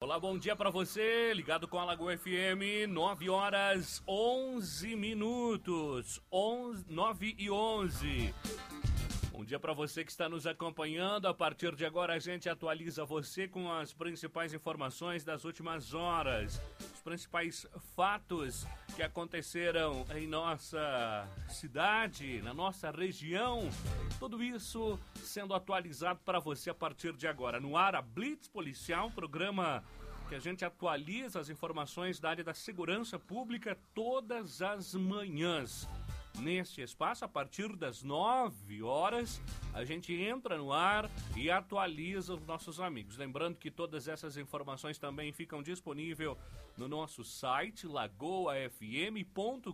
Olá, bom dia para você, ligado com a Lagoa FM, 9 horas 11 minutos, 9 e 11. Bom dia para você que está nos acompanhando. A partir de agora a gente atualiza você com as principais informações das últimas horas, os principais fatos que aconteceram em nossa cidade, na nossa região. Tudo isso sendo atualizado para você a partir de agora. No ar, a Blitz Policial, programa que a gente atualiza as informações da área da segurança pública todas as manhãs. Neste espaço, a partir das 9 horas, a gente entra no ar e atualiza os nossos amigos. Lembrando que todas essas informações também ficam disponíveis no nosso site, lagoafm.com.br.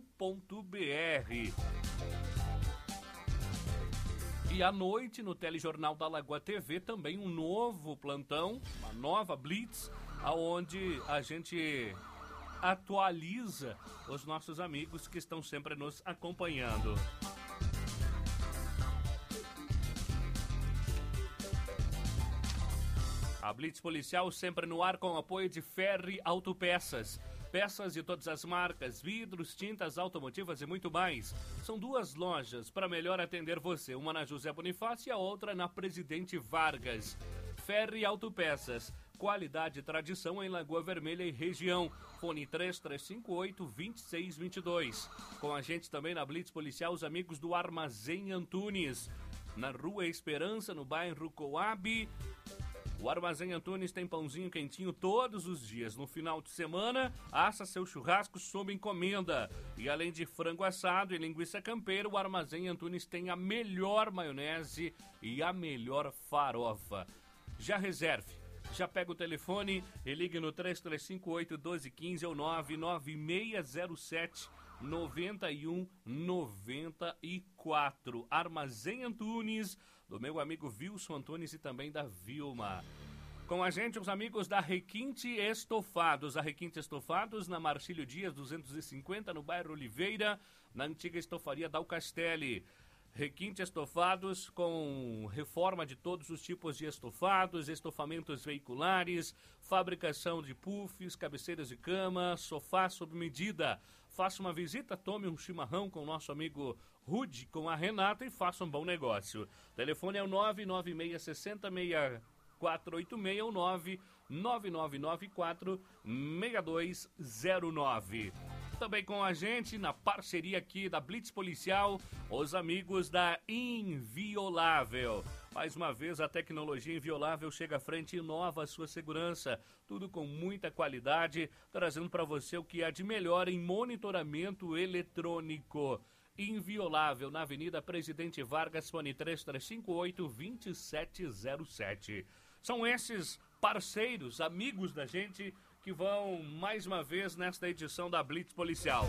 E à noite, no Telejornal da Lagoa TV, também um novo plantão, uma nova Blitz, onde a gente atualiza os nossos amigos que estão sempre nos acompanhando. A Blitz Policial sempre no ar com o apoio de Ferri Autopeças. Peças de todas as marcas, vidros, tintas automotivas e muito mais. São duas lojas para melhor atender você. Uma na José Bonifácio e a outra na Presidente Vargas. Ferri Autopeças. Qualidade e tradição em Lagoa Vermelha e região. Fone 3358-2622. Com a gente também na Blitz Policial, os amigos do Armazém Antunes. Na Rua Esperança, no bairro Coab. O Armazém Antunes tem pãozinho quentinho todos os dias. No final de semana, assa seu churrasco sob encomenda. E além de frango assado e linguiça campeira, o Armazém Antunes tem a melhor maionese e a melhor farofa. Já reserve. Já pega o telefone e ligue no 3358-1215 ou 99607-9194. Armazém Antunes, do meu amigo Wilson Antunes e também da Vilma. Com a gente, os amigos da Requinte Estofados. A Requinte Estofados, na Marcílio Dias, 250, no bairro Oliveira, na antiga estofaria Dal Castelli. Requinte Estofados, com reforma de todos os tipos de estofados, estofamentos veiculares, fabricação de puffs, cabeceiras de cama, sofá sob medida. Faça uma visita, tome um chimarrão com o nosso amigo Rude, com a Renata, e faça um bom negócio. O telefone é o 996606486 ou 99994-6209. Também com a gente, na parceria aqui da Blitz Policial, os amigos da Inviolável. Mais uma vez, a tecnologia Inviolável chega à frente e inova a sua segurança. Tudo com muita qualidade, trazendo para você o que há de melhor em monitoramento eletrônico. Inviolável, na Avenida Presidente Vargas, fone 3358-2707. São esses parceiros, amigos da gente, que vão mais uma vez nesta edição da Blitz Policial.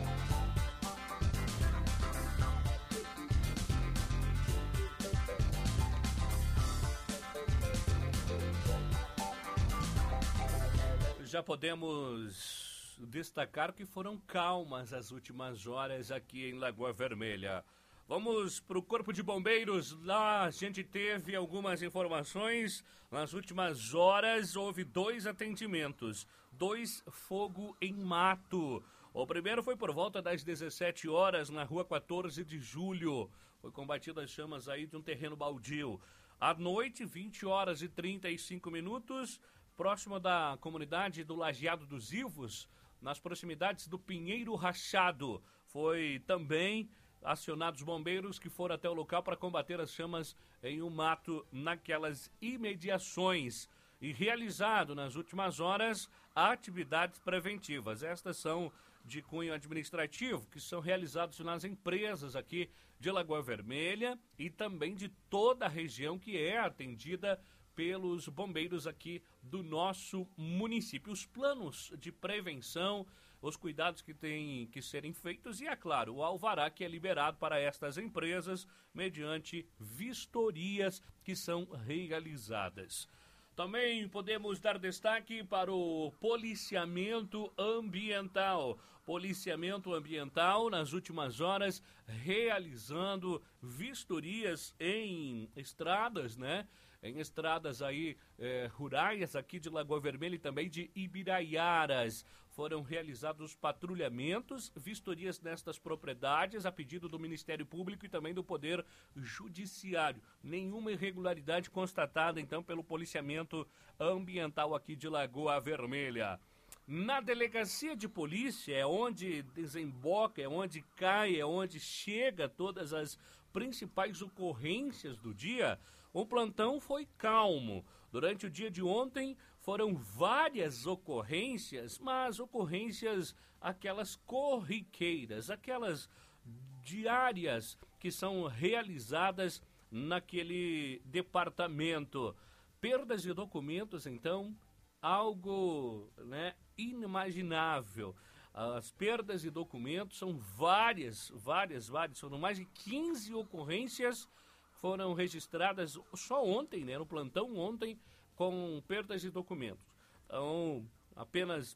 Já podemos destacar que foram calmas as últimas horas aqui em Lagoa Vermelha. Vamos para o Corpo de Bombeiros. Lá a gente teve algumas informações. Nas últimas horas houve 2 atendimentos, 2 fogo em mato. O primeiro foi por volta das 17 horas na rua 14 de julho. Foi combatida as chamas aí de um terreno baldio. À noite, 20 horas e 35 minutos, próximo da comunidade do Lajeado dos Ilvos, nas proximidades do Pinheiro Rachado. Foi também acionados bombeiros que foram até o local para combater as chamas em um mato naquelas imediações. E realizado nas últimas horas atividades preventivas. Estas são de cunho administrativo, que são realizados nas empresas aqui de Lagoa Vermelha e também de toda a região que é atendida pelos bombeiros aqui do nosso município. Os planos de prevenção, os cuidados que têm que serem feitos e, é claro, o alvará que é liberado para estas empresas mediante vistorias que são realizadas. Também podemos dar destaque para o policiamento ambiental. Policiamento ambiental, nas últimas horas, realizando vistorias em estradas, né? em estradas aí rurais aqui de Lagoa Vermelha e também de Ibiraiaras. Foram realizados patrulhamentos, vistorias nestas propriedades a pedido do Ministério Público e também do Poder Judiciário. Nenhuma irregularidade constatada, então, pelo policiamento ambiental aqui de Lagoa Vermelha. Na delegacia de polícia é onde desemboca, é onde cai, é onde chega todas as principais ocorrências do dia. O plantão foi calmo. Durante o dia de ontem foram várias ocorrências, mas ocorrências aquelas corriqueiras, aquelas diárias que são realizadas naquele departamento. Perdas de documentos, então, algo, né, inimaginável. As perdas de documentos são várias, foram mais de 15 ocorrências foram registradas só ontem, né, no plantão ontem, com perdas de documentos. Então, apenas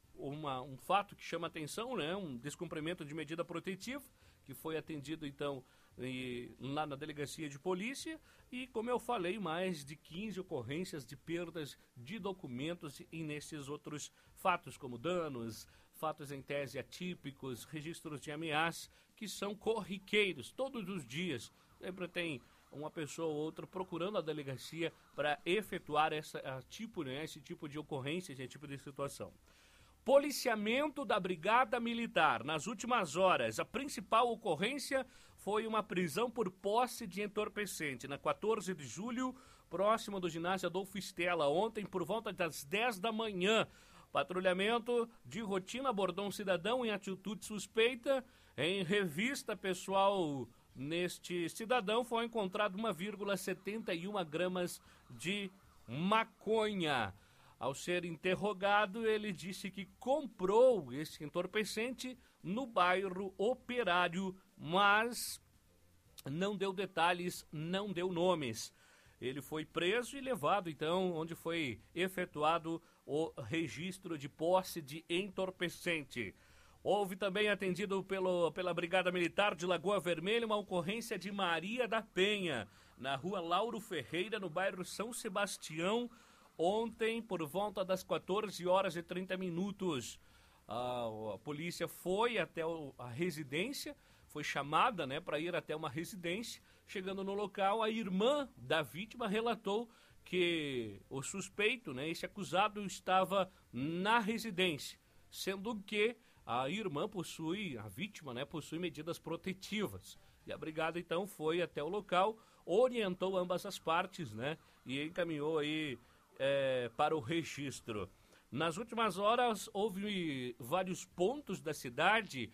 um fato que chama atenção, né, um descumprimento de medida protetiva, que foi atendido, então, lá na delegacia de polícia, e, como eu falei, mais de 15 ocorrências de perdas de documentos e nesses outros fatos, como danos, fatos em tese atípicos, registros de ameaça, que são corriqueiros, todos os dias. Sempre tem uma pessoa ou outra procurando a delegacia para efetuar esse tipo de ocorrência, esse tipo de situação. Policiamento da Brigada Militar. Nas últimas horas, a principal ocorrência foi uma prisão por posse de entorpecente, na 14 de julho, próximo do ginásio Adolfo Stella. Ontem, por volta das 10 da manhã, patrulhamento de rotina abordou um cidadão em atitude suspeita. Em revista pessoal neste cidadão, foi encontrado 1,71 gramas de maconha. Ao ser interrogado, ele disse que comprou esse entorpecente no bairro Operário, mas não deu detalhes, não deu nomes. Ele foi preso e levado, então, onde foi efetuado o registro de posse de entorpecente. Houve também, atendido pela Brigada Militar de Lagoa Vermelha, uma ocorrência de Maria da Penha, na rua Lauro Ferreira, no bairro São Sebastião, ontem, por volta das 14 horas e 30 minutos. A polícia foi até a residência, foi chamada, né, para ir até uma residência. Chegando no local, a irmã da vítima relatou que o suspeito, né, esse acusado, estava na residência, sendo que a irmã a vítima, né, possui medidas protetivas. E a brigada, então, foi até o local, orientou ambas as partes, né, e encaminhou aí para o registro. Nas últimas horas, houve vários pontos da cidade,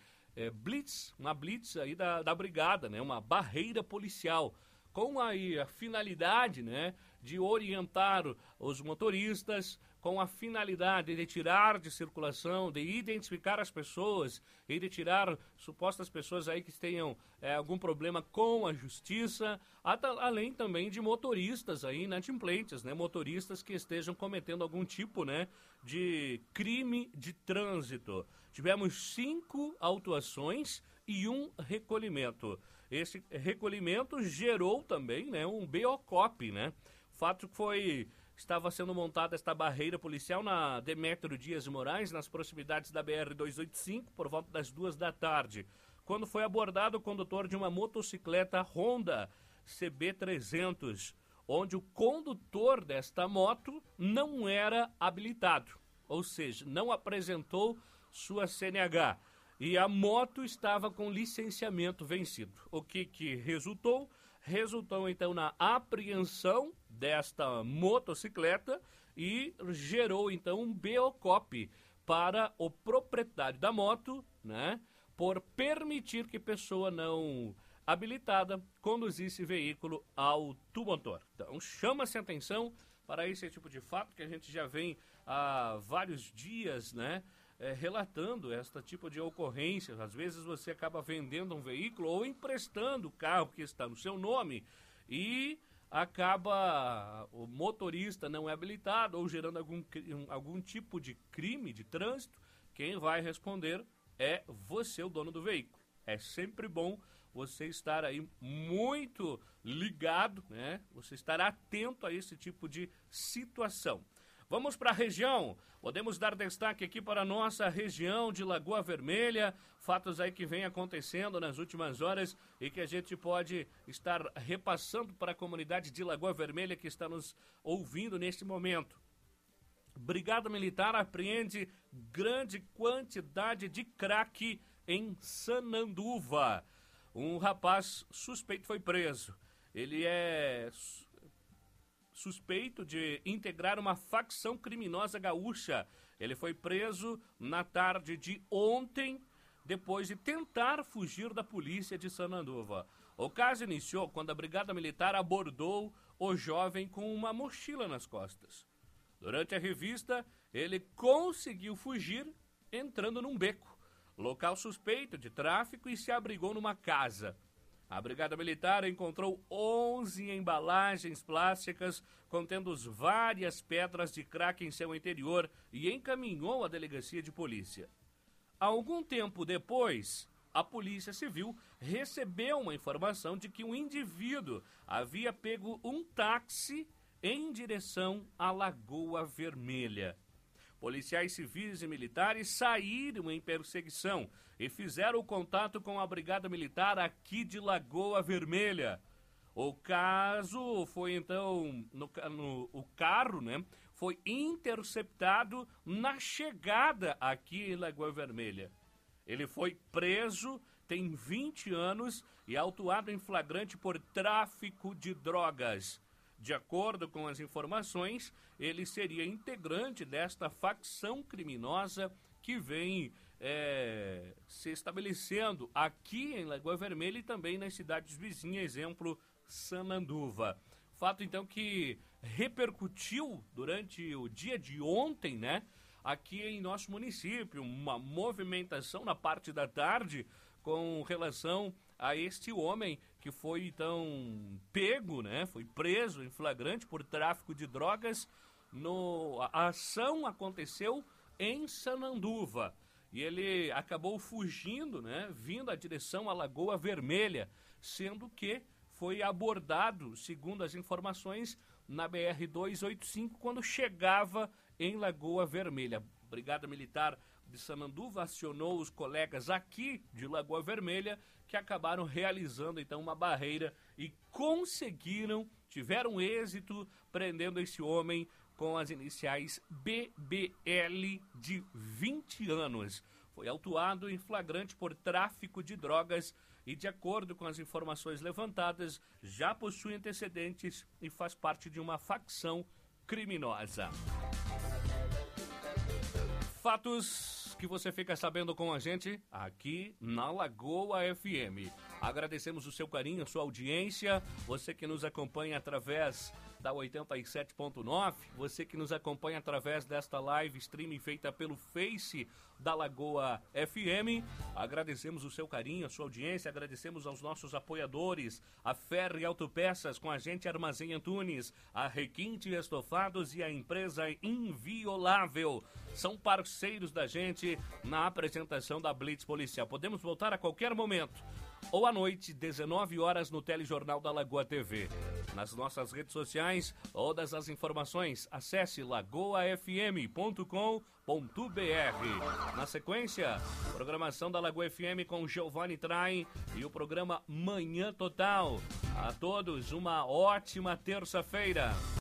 uma blitz aí da brigada, né, uma barreira policial, com aí a finalidade, né, de orientar os motoristas, com a finalidade de tirar de circulação, de identificar as pessoas e de tirar supostas pessoas aí que tenham algum problema com a justiça, além também de motoristas aí inadimplentes, né, motoristas que estejam cometendo algum tipo, né, de crime de trânsito. Tivemos 5 autuações e 1 recolhimento. Esse recolhimento gerou também, né, um BOCOP, né? Fato que estava sendo montada esta barreira policial na Demétrio Dias de Moraes, nas proximidades da BR-285, por volta das 2 da tarde, quando foi abordado o condutor de uma motocicleta Honda CB300, onde o condutor desta moto não era habilitado, ou seja, não apresentou sua CNH. E a moto estava com licenciamento vencido. O que resultou? Resultou, então, na apreensão desta motocicleta e gerou, então, um BOCOP para o proprietário da moto, né, por permitir que pessoa não habilitada conduzisse veículo automotor. Então, chama-se atenção para esse tipo de fato que a gente já vem há vários dias, né, relatando este tipo de ocorrência. Às vezes você acaba vendendo um veículo ou emprestando o carro que está no seu nome e acaba o motorista não é habilitado ou gerando algum tipo de crime de trânsito. Quem vai responder é você, o dono do veículo. É sempre bom você estar aí muito ligado, né? Você estar atento a esse tipo de situação. Vamos para a região, podemos dar destaque aqui para a nossa região de Lagoa Vermelha, fatos aí que vem acontecendo nas últimas horas e que a gente pode estar repassando para a comunidade de Lagoa Vermelha que está nos ouvindo neste momento. Brigada Militar apreende grande quantidade de crack em Sananduva. Um rapaz suspeito foi preso. Ele é suspeito de integrar uma facção criminosa gaúcha. Ele foi preso na tarde de ontem, depois de tentar fugir da polícia de Sananduva. O caso iniciou quando a Brigada Militar abordou o jovem com uma mochila nas costas. Durante a revista, ele conseguiu fugir entrando num beco, local suspeito de tráfico, e se abrigou numa casa. A Brigada Militar encontrou 11 embalagens plásticas contendo várias pedras de crack em seu interior e encaminhou à delegacia de polícia. Algum tempo depois, a Polícia Civil recebeu uma informação de que um indivíduo havia pego um táxi em direção à Lagoa Vermelha. Policiais civis e militares saíram em perseguição e fizeram contato com a Brigada Militar aqui de Lagoa Vermelha. O caso foi então, o carro, né, foi interceptado na chegada aqui em Lagoa Vermelha. Ele foi preso, tem 20 anos e autuado em flagrante por tráfico de drogas. De acordo com as informações, ele seria integrante desta facção criminosa que vem se estabelecendo aqui em Lagoa Vermelha e também nas cidades vizinhas, exemplo, Sananduva. Fato, então, que repercutiu durante o dia de ontem, né, aqui em nosso município, uma movimentação na parte da tarde com relação a este homem que foi, então, pego, né? Foi preso em flagrante por tráfico de drogas. A ação aconteceu em Sananduva e ele acabou fugindo, né? Vindo à direção à Lagoa Vermelha, sendo que foi abordado, segundo as informações, na BR-285, quando chegava em Lagoa Vermelha. Brigada Militar de Sananduva acionou os colegas aqui de Lagoa Vermelha, que acabaram realizando então uma barreira e tiveram êxito prendendo esse homem com as iniciais BBL de 20 anos. Foi autuado em flagrante por tráfico de drogas e, de acordo com as informações levantadas, já possui antecedentes e faz parte de uma facção criminosa. Fatos que você fica sabendo com a gente aqui na Lagoa FM. Agradecemos o seu carinho, a sua audiência, você que nos acompanha através da 87.9, você que nos acompanha através desta live streaming feita pelo Face da Lagoa FM. Agradecemos o seu carinho, a sua audiência, agradecemos aos nossos apoiadores, a Ferre Autopeças, com a gente Armazém Antunes, a Requinte Estofados e a empresa Inviolável. São parceiros da gente na apresentação da Blitz Policial. Podemos voltar a qualquer momento, ou à noite, 19 horas, no Telejornal da Lagoa TV. Nas nossas redes sociais, todas as informações, acesse lagoafm.com.br. Na sequência, programação da Lagoa FM com Giovanni Trai e o programa Manhã Total. A todos, uma ótima terça-feira.